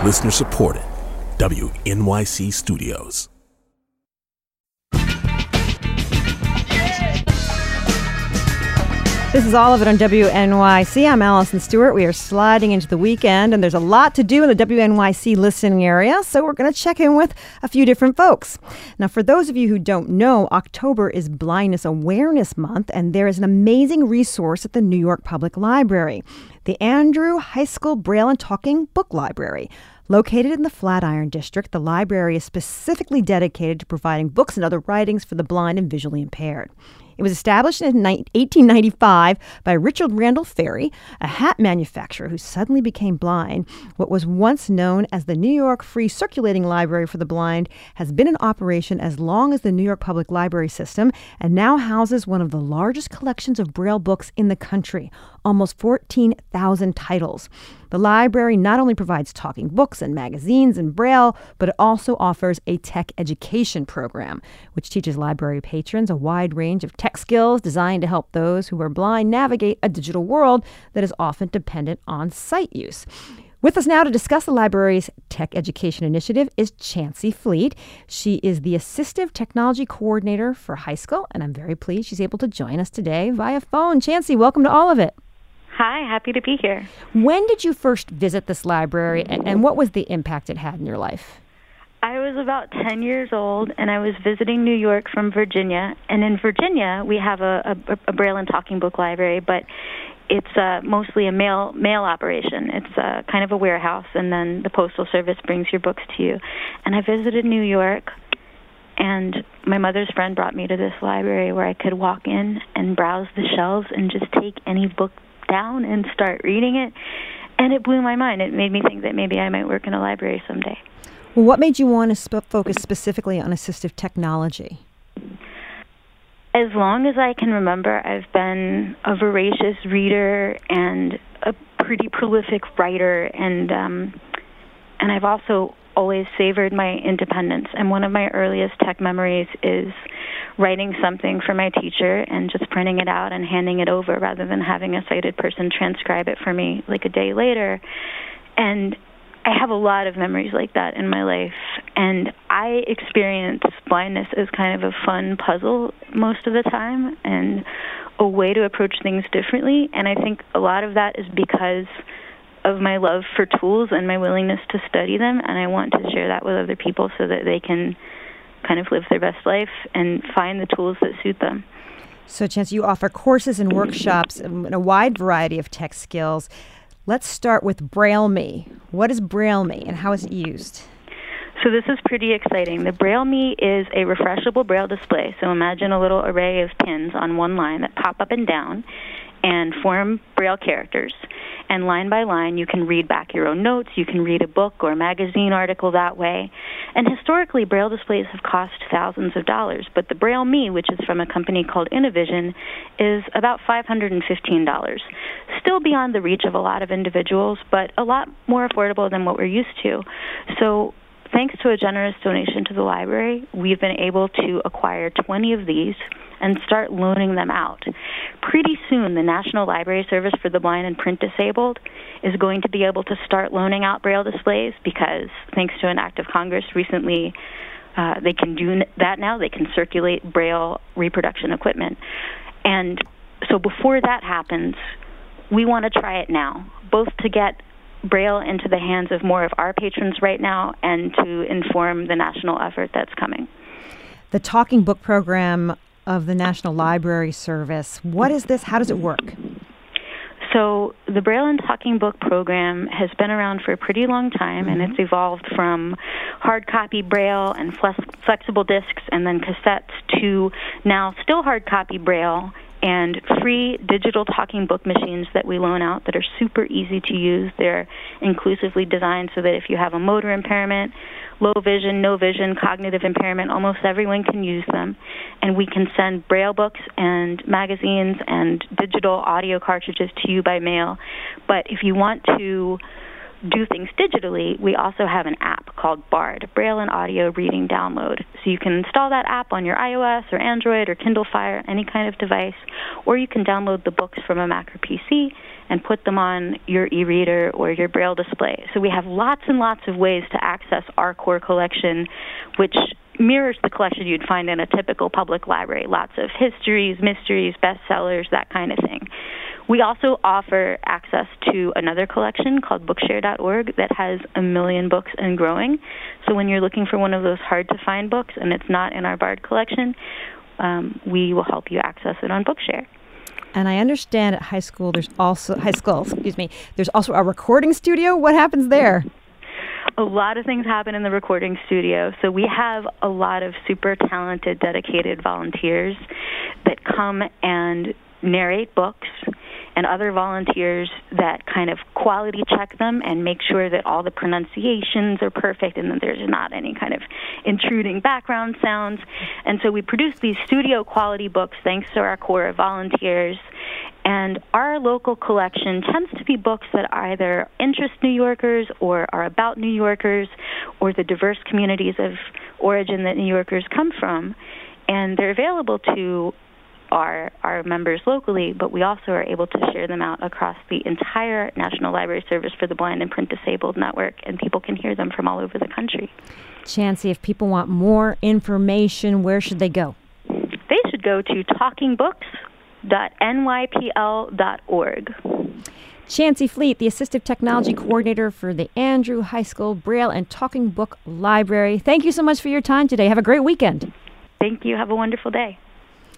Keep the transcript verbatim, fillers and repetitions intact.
Listener supported. W N Y C Studios. This is all of it on W N Y C. I'm Allison Stewart. We are sliding into the weekend, and there's a lot to do in the W N Y C listening area, so we're going to check in with a few different folks. Now, for those of you who don't know, October is Blindness Awareness Month, and there is an amazing resource at the New York Public Library, the Andrew High School Braille and Talking Book Library. Located in the Flatiron District, the library is specifically dedicated to providing books and other writings for the blind and visually impaired. It was established in eighteen ninety-five by Richard Randall Ferry, a hat manufacturer who suddenly became blind. What was once known as the New York Free Circulating Library for the Blind has been in operation as long as the New York Public Library System and now houses one of the largest collections of Braille books in the country, almost fourteen thousand titles. The library not only provides talking books and magazines in Braille, but it also offers a tech education program, which teaches library patrons a wide range of tech skills designed to help those who are blind navigate a digital world that is often dependent on sight use. With us now to discuss the library's tech education initiative is Chancey Fleet. She is the Assistive Technology Coordinator for high school, and I'm very pleased she's able to join us today via phone. Chancey, welcome to all of it. Hi, happy to be here. When did you first visit this library, and, and what was the impact it had in your life? I was about ten years old, and I was visiting New York from Virginia. And in Virginia, we have a, a, a Braille and Talking Book Library, but it's uh, mostly a mail mail operation. It's uh, kind of a warehouse, and then the Postal Service brings your books to you. And I visited New York, and my mother's friend brought me to this library where I could walk in and browse the shelves and just take any book down and start reading it, and it blew my mind. It made me think that maybe I might work in a library someday. Well, what made you want to sp- focus specifically on assistive technology? As long as I can remember, I've been a voracious reader and a pretty prolific writer, and um, and I've also always savored my independence. And one of my earliest tech memories is writing something for my teacher and just printing it out and handing it over rather than having a sighted person transcribe it for me like a day later. And I have a lot of memories like that in my life. And I experience blindness as kind of a fun puzzle most of the time and a way to approach things differently. And I think a lot of that is because of my love for tools and my willingness to study them. And I want to share that with other people so that they can kind of live their best life and find the tools that suit them. So, Chance, you offer courses and workshops in a wide variety of tech skills. Let's start with Braille Me. What is Braille Me and how is it used? So this is pretty exciting. The Braille Me is a refreshable Braille display. So imagine a little array of pins on one line that pop up and down and form Braille characters. And line by line, you can read back your own notes. You can read a book or a magazine article that way. And historically, Braille displays have cost thousands of dollars. But the Braille Me, which is from a company called Innovision, is about five hundred fifteen dollars. Still beyond the reach of a lot of individuals, but a lot more affordable than what we're used to. So thanks to a generous donation to the library, we've been able to acquire twenty of these and start loaning them out. Pretty soon, the National Library Service for the Blind and Print Disabled is going to be able to start loaning out Braille displays because, thanks to an act of Congress recently, uh, they can do that now. They can circulate Braille reproduction equipment. And so before that happens, we want to try it now, both to get Braille into the hands of more of our patrons right now and to inform the national effort that's coming. The Talking Book Program of the National Library Service. What is this? How does it work? So the Braille and Talking Book Program has been around for a pretty long time, mm-hmm. and it's evolved from hard copy Braille and flex- flexible discs and then cassettes to now still hard copy Braille and free digital talking book machines that we loan out that are super easy to use. They're inclusively designed so that if you have a motor impairment, low vision, no vision, cognitive impairment, almost everyone can use them. And we can send Braille books and magazines and digital audio cartridges to you by mail. But if you want to do things digitally, we also have an app called BARD, Braille and Audio Reading Download. So you can install that app on your iOS or Android or Kindle Fire, any kind of device, or you can download the books from a Mac or P C and put them on your e-reader or your Braille display. So we have lots and lots of ways to access our core collection, which mirrors the collection you'd find in a typical public library. Lots of histories, mysteries, bestsellers, that kind of thing. We also offer access to another collection called bookshare dot org that has a million books and growing. So when you're looking for one of those hard-to-find books and it's not in our BARD collection, um, we will help you access it on Bookshare. And I understand at high school there's also, high school, excuse me, there's also a recording studio. What happens there? A lot of things happen in the recording studio. So we have a lot of super talented, dedicated volunteers that come and narrate books, and other volunteers that kind of quality check them and make sure that all the pronunciations are perfect and that there's not any kind of intruding background sounds. And so we produce these studio quality books thanks to our core of volunteers. And our local collection tends to be books that either interest New Yorkers or are about New Yorkers or the diverse communities of origin that New Yorkers come from. And they're available to Our, our members locally, but we also are able to share them out across the entire National Library Service for the Blind and Print Disabled network, and people can hear them from all over the country. Chancey, if people want more information, where should they go? They should go to talking books dot N Y P L dot org. Chancey Fleet, the Assistive Technology Coordinator for the Andrew High School Braille and Talking Book Library. Thank you so much for your time today. Have a great weekend. Thank you. Have a wonderful day.